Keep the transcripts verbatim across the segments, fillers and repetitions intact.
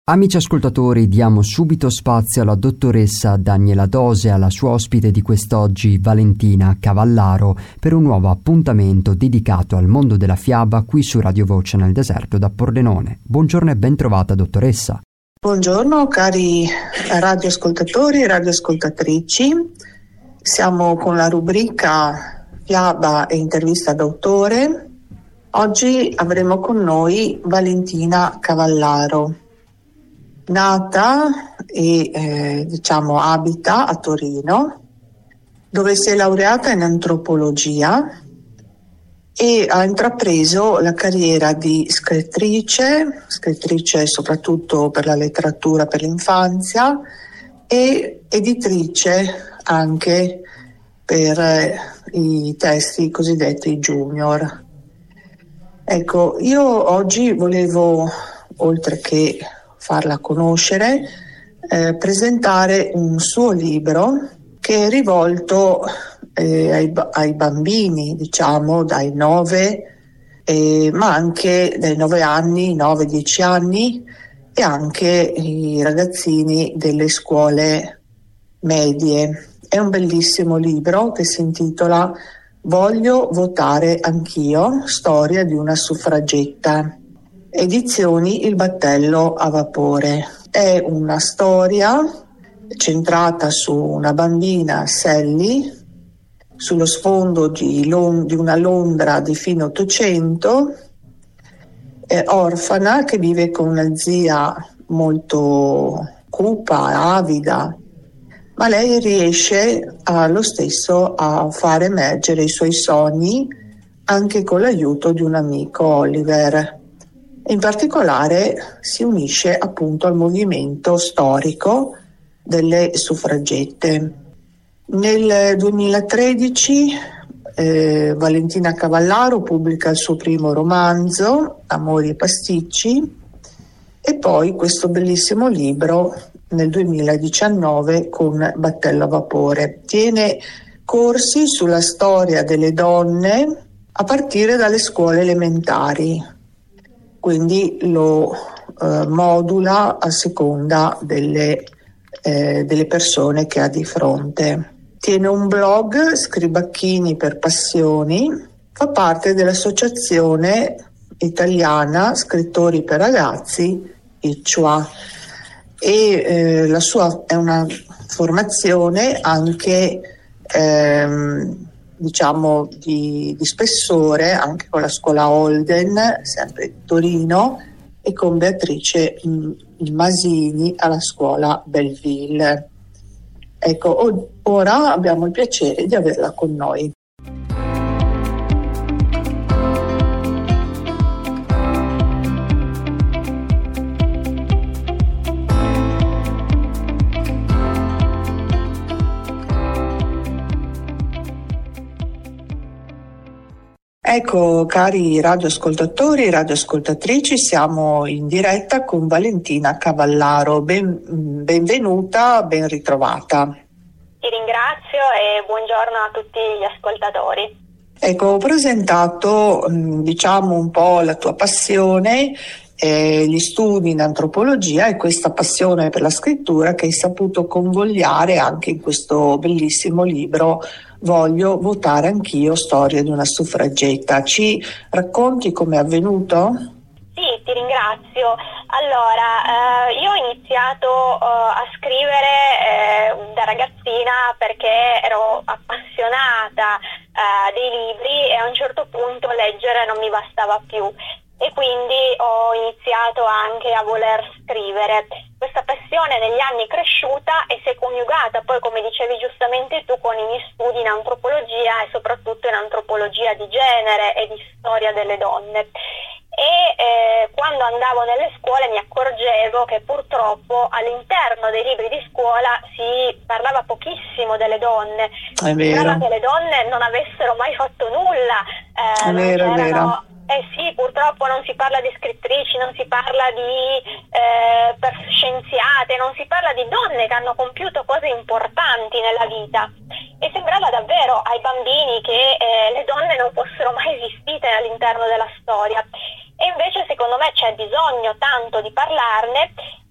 Amici ascoltatori, diamo subito spazio alla dottoressa Daniela Dose, alla sua ospite di quest'oggi, Valentina Cavallaro, per un nuovo appuntamento dedicato al mondo della fiaba qui su Radio Voce nel deserto da Pordenone. Buongiorno e ben trovata, dottoressa. Buongiorno cari radioascoltatori e radioascoltatrici. Siamo con la rubrica Fiaba e intervista d'autore. Oggi avremo con noi Valentina Cavallaro. Nata e eh, diciamo abita a Torino, dove si è laureata in antropologia e ha intrapreso la carriera di scrittrice, scrittrice soprattutto per la letteratura per l'infanzia e editrice anche per eh, i testi cosiddetti junior. Ecco, io oggi volevo, oltre che farla conoscere, eh, presentare un suo libro che è rivolto eh, ai, ai bambini, diciamo dai nove, eh, ma anche dai nove anni, nove dieci anni, e anche i ragazzini delle scuole medie. È un bellissimo libro che si intitola Voglio votare anch'io, storia di una suffragetta. Edizioni Il battello a vapore. È una storia centrata su una bambina, Sally, sullo sfondo di, Lond- di una Londra di fine Ottocento, eh, orfana, che vive con una zia molto cupa, avida, ma lei riesce allo stesso a far emergere i suoi sogni anche con l'aiuto di un amico, Oliver. In particolare si unisce appunto al movimento storico delle suffragette. Nel duemilatredici eh, Valentina Cavallaro pubblica il suo primo romanzo, Amori e pasticci, e poi questo bellissimo libro nel duemiladiciannove con Battello a vapore. Tiene corsi sulla storia delle donne a partire dalle scuole elementari, quindi lo eh, modula a seconda delle, eh, delle persone che ha di fronte. Tiene un blog, Scribacchini per Passioni, fa parte dell'associazione italiana Scrittori per Ragazzi, I C U A, e eh, la sua è una formazione anche ehm, diciamo di, di spessore, anche con la scuola Holden, sempre di Torino, e con Beatrice mh, Masini alla scuola Belleville. Ecco, o- ora abbiamo il piacere di averla con noi. Ecco, cari radioascoltatori e radioascoltatrici, siamo in diretta con Valentina Cavallaro. Ben, benvenuta, ben ritrovata. Ti ringrazio e buongiorno a tutti gli ascoltatori. Ecco, ho presentato diciamo un po' la tua passione, eh, gli studi in antropologia e questa passione per la scrittura che hai saputo convogliare anche in questo bellissimo libro Voglio votare anch'io, storia di una suffragetta. Ci racconti come è avvenuto? Sì, ti ringrazio. Allora, eh, io ho iniziato eh, a scrivere eh, da ragazzina perché ero appassionata eh, dei libri e a un certo punto leggere non mi bastava più. E quindi ho iniziato anche a voler scrivere. Questa passione negli anni è cresciuta e si è coniugata poi, come dicevi giustamente tu, con i miei studi in antropologia e soprattutto in antropologia di genere e di storia delle donne. E eh, quando andavo nelle scuole mi accorgevo che purtroppo all'interno dei libri di scuola si parlava pochissimo delle donne. È vero. Sembrava che le donne non avessero mai fatto nulla. Eh, è vero, non è vero. Eh sì, purtroppo non si parla di scrittrici, non si parla di eh, per scienziate, non si parla di donne che hanno compiuto cose importanti nella vita. E sembrava davvero ai bambini che eh, le donne non fossero mai esistite all'interno della storia. E invece secondo me c'è bisogno tanto di parlarne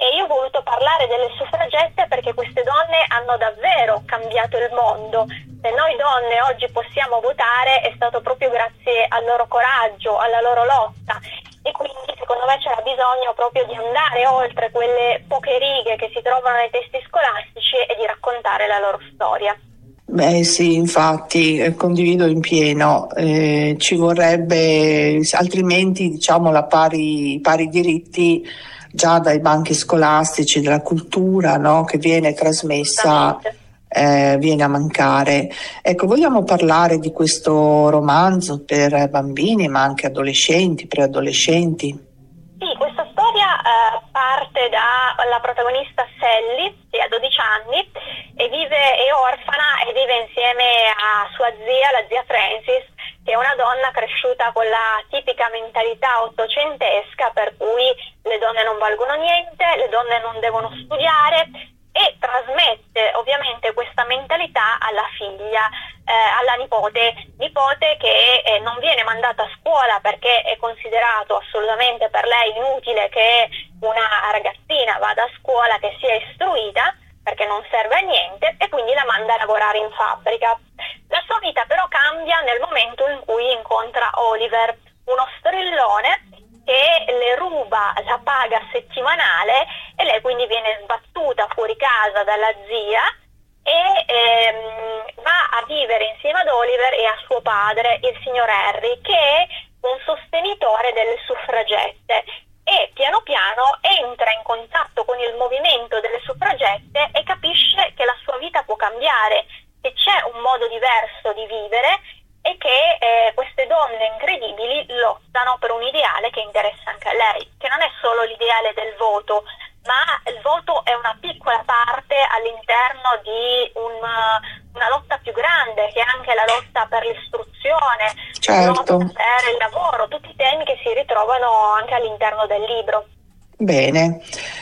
e io ho voluto parlare delle suffragette perché queste donne hanno davvero cambiato il mondo. Se noi donne oggi possiamo votare è stato proprio grazie al loro coraggio, alla loro lotta, e quindi secondo me c'era bisogno proprio di andare oltre quelle poche righe che si trovano nei testi scolastici e di raccontare la loro storia. Beh sì, infatti, eh, condivido in pieno, eh, ci vorrebbe, altrimenti diciamo la pari, pari diritti già dai banchi scolastici, della cultura, no, che viene trasmessa, eh, viene a mancare. Ecco, vogliamo parlare di questo romanzo per bambini ma anche adolescenti, preadolescenti? Sì, questa storia eh, parte dalla protagonista Sally, che ha dodici anni, e vive, è orfana e vive insieme a sua zia, la zia Frances, che è una donna cresciuta con la tipica mentalità ottocentesca per cui le donne non valgono niente, le donne non devono studiare, e trasmette ovviamente questa mentalità alla figlia, eh, alla nipote, nipote che eh, non viene mandata a scuola perché è considerato assolutamente per lei inutile che una ragazzina vada a scuola, che sia istruita, perché non serve a niente, e quindi la manda a lavorare in fabbrica. La sua vita però cambia nel momento in cui incontra Oliver, uno strillone che le ruba la paga settimanale, e lei quindi viene sbattuta fuori casa dalla zia e ehm, va a vivere insieme ad Oliver e a suo padre, il signor Harry, che è un sostenitore delle suffragette, e piano piano entra in contatto con il movimento delle suffragette e capisce che la sua vita può cambiare, che c'è un modo diverso di vivere e che eh, queste donne incredibili lottano per un ideale che interessa anche a lei, che non è solo l'ideale del voto, ma il voto è una piccola parte all'interno di un, una lotta più grande, che è anche la lotta per l'istruzione, certo, la lotta per il lavoro, tutti i temi che si ritrovano anche all'interno del libro. Bene,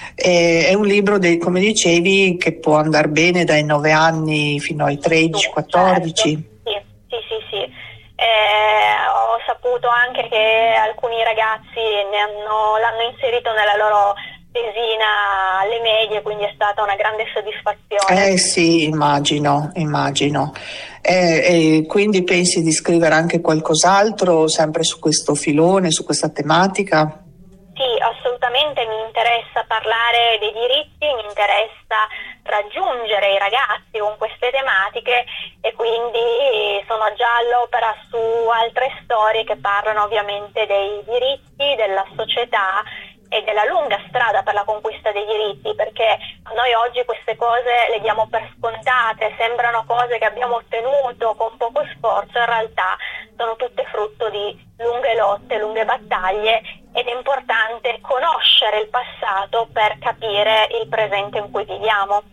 eh, è un libro, dei, come dicevi, che può andare bene dai nove anni fino ai tredici quattordici. Certo. Sì, sì, sì. Eh, ho saputo anche che alcuni ragazzi ne hanno, l'hanno inserito nella loro tesina alle medie, quindi è stata una grande soddisfazione. Eh sì, immagino, immagino. Eh, e quindi pensi di scrivere anche qualcos'altro, sempre su questo filone, su questa tematica? Sì, assolutamente, mi interessa parlare dei diritti, mi interessa raggiungere i ragazzi con queste tematiche, e quindi sono già all'opera su altre storie che parlano ovviamente dei diritti, della società e della lunga strada per la conquista dei diritti, perché a noi oggi queste cose le diamo per scontate, sembrano cose che abbiamo ottenuto con poco sforzo, in realtà sono tutte frutto di lunghe lotte, lunghe battaglie, ed è importante conoscere il passato per capire il presente in cui viviamo.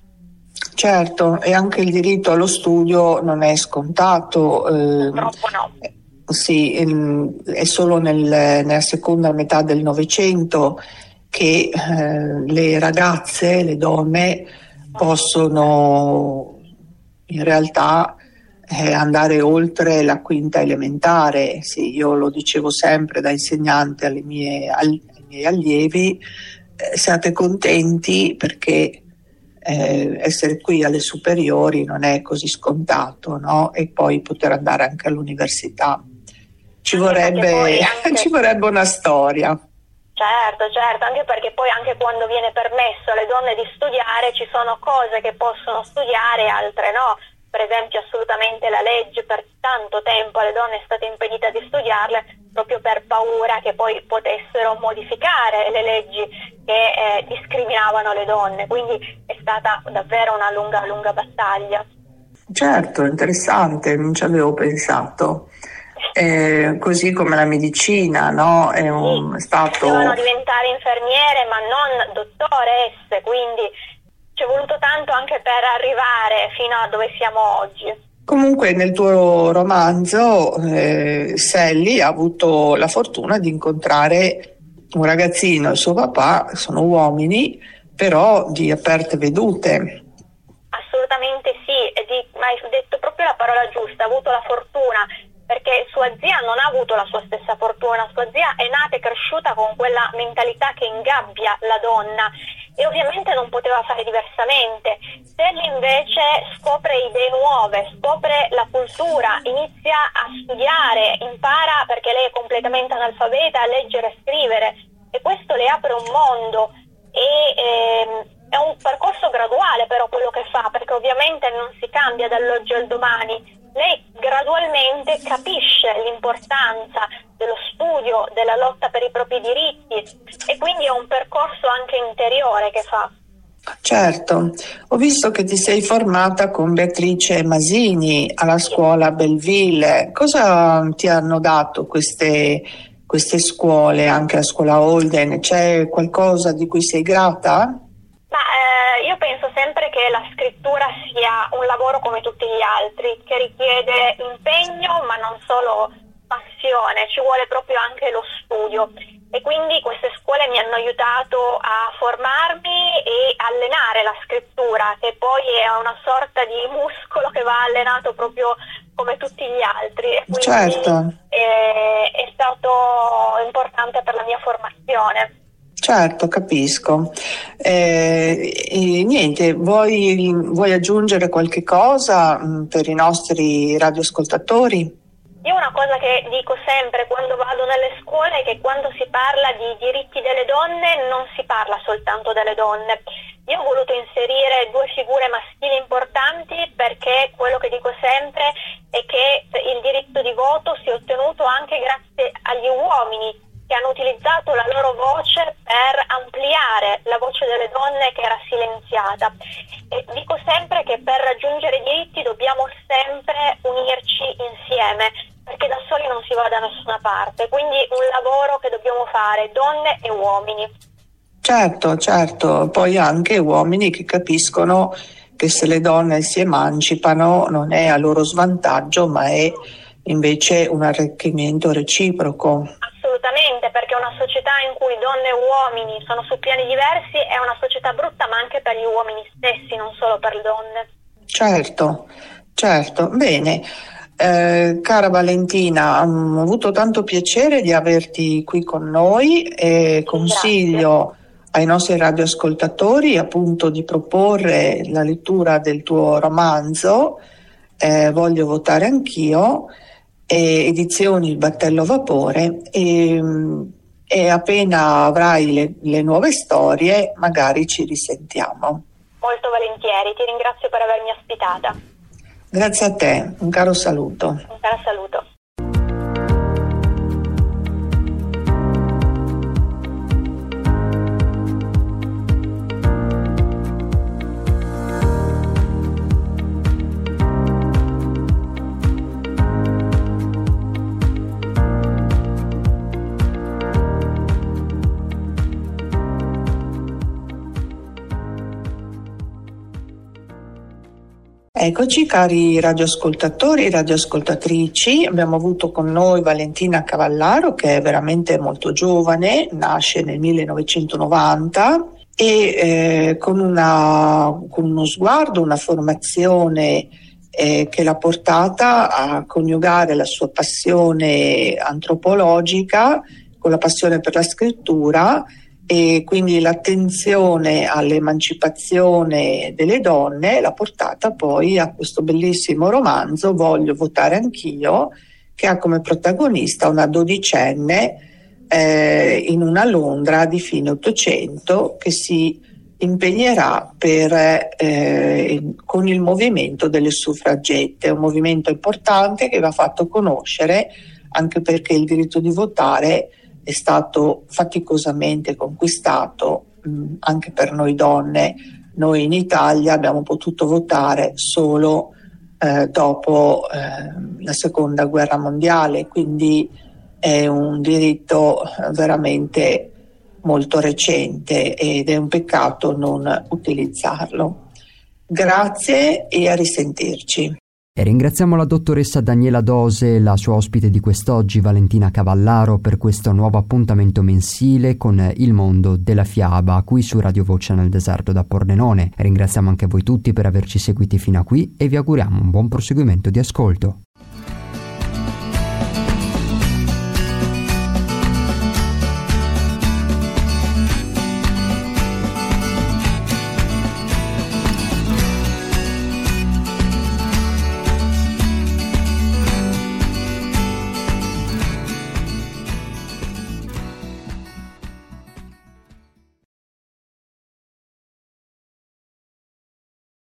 Certo, e anche il diritto allo studio non è scontato. Eh, Purtroppo no. Sì, è solo nel, nella seconda metà del Novecento che eh, le ragazze, le donne possono in realtà eh, andare oltre la quinta elementare. Sì, io lo dicevo sempre da insegnante alle mie, ai miei allievi, eh, siate contenti perché eh, essere qui alle superiori non è così scontato, no? E poi poter andare anche all'università. Ci vorrebbe, anche... ci vorrebbe una storia. Certo, certo, anche perché poi anche quando viene permesso alle donne di studiare ci sono cose che possono studiare e altre no. Per esempio assolutamente la legge per tanto tempo alle donne è stata impedita di studiarle proprio per paura che poi potessero modificare le leggi che eh, discriminavano le donne, quindi è stata davvero una lunga lunga battaglia. Certo, interessante, non ci avevo pensato. Eh, così come la medicina, no? È un sì, stato... Devono diventare infermiere ma non dottoresse, quindi ci è voluto tanto anche per arrivare fino a dove siamo oggi. Comunque nel tuo romanzo eh, Sally ha avuto la fortuna di incontrare un ragazzino e suo papà, sono uomini, però di aperte vedute. Assolutamente sì, e di, hai detto proprio la parola giusta, ha avuto la fortuna, perché sua zia non ha avuto la sua stessa fortuna, sua zia è nata e cresciuta con quella mentalità che ingabbia la donna, e ovviamente non poteva fare diversamente. Selly invece scopre idee nuove, scopre la cultura, inizia a studiare, impara, perché lei è completamente analfabeta, a leggere e scrivere, e questo le apre un mondo. E ehm, è un percorso graduale però quello che fa, perché ovviamente non si cambia dall'oggi al domani. Lei gradualmente capisce l'importanza dello studio, della lotta per i propri diritti, e quindi è un percorso anche interiore che fa. Certo, ho visto che ti sei formata con Beatrice Masini alla scuola Belleville. Cosa ti hanno dato queste, queste scuole, anche la scuola Holden? C'è qualcosa di cui sei grata? Ma eh, io penso sempre che la scrittura sia un lavoro come tutti gli altri, che richiede impegno, ma non solo passione, ci vuole proprio anche lo studio, e quindi queste scuole mi hanno aiutato a formarmi e allenare la scrittura, che poi è una sorta di muscolo che va allenato proprio come tutti gli altri, e quindi certo. è, è stato importante per la mia formazione. Certo, capisco. Eh, e niente, vuoi, vuoi aggiungere qualche cosa mh, per i nostri radioascoltatori? Io una cosa che dico sempre quando vado nelle scuole è che quando si parla di diritti delle donne non si parla soltanto delle donne. Io ho voluto inserire due figure maschili importanti, perché quello che dico sempre è che il diritto di voto si è ottenuto anche grazie agli uomini, che hanno utilizzato la loro voce per ampliare la voce delle donne che era silenziata. E dico sempre che per raggiungere i diritti dobbiamo sempre unirci insieme, perché da soli non si va da nessuna parte. Quindi un lavoro che dobbiamo fare, donne e uomini. Certo, certo, poi anche uomini che capiscono che se le donne si emancipano non è a loro svantaggio, ma è invece un arricchimento reciproco. Assolutamente, perché una società in cui donne e uomini sono su piani diversi è una società brutta, ma anche per gli uomini stessi, non solo per le donne. Certo, certo, bene. Eh, cara Valentina, ho avuto tanto piacere di averti qui con noi e consiglio ai nostri radioascoltatori appunto di proporre la lettura del tuo romanzo eh, Voglio votare anch'io, eh, edizioni Il battello a vapore, e, e appena avrai le, le nuove storie magari ci risentiamo. Molto volentieri, ti ringrazio per avermi ospitata. Grazie a te, un caro saluto. Un caro saluto. Eccoci cari radioascoltatori e radioascoltatrici, abbiamo avuto con noi Valentina Cavallaro, che è veramente molto giovane, nasce nel millenovecentonovanta e eh, con, una, con uno sguardo, una formazione eh, che l'ha portata a coniugare la sua passione antropologica con la passione per la scrittura, e quindi l'attenzione all'emancipazione delle donne l'ha portata poi a questo bellissimo romanzo Voglio votare anch'io, che ha come protagonista una dodicenne eh, in una Londra di fine Ottocento che si impegnerà per, eh, con il movimento delle suffragette, un movimento importante che va fatto conoscere anche perché il diritto di votare è stato faticosamente conquistato mh, anche per noi donne. Noi in Italia abbiamo potuto votare solo eh, dopo eh, la seconda guerra mondiale, quindi è un diritto veramente molto recente ed è un peccato non utilizzarlo. Grazie e a risentirci. E ringraziamo la dottoressa Daniela Dose e la sua ospite di quest'oggi, Valentina Cavallaro, per questo nuovo appuntamento mensile con Il mondo della fiaba, qui su Radio Voce nel deserto da Pordenone. Ringraziamo anche voi tutti per averci seguiti fino a qui e vi auguriamo un buon proseguimento di ascolto.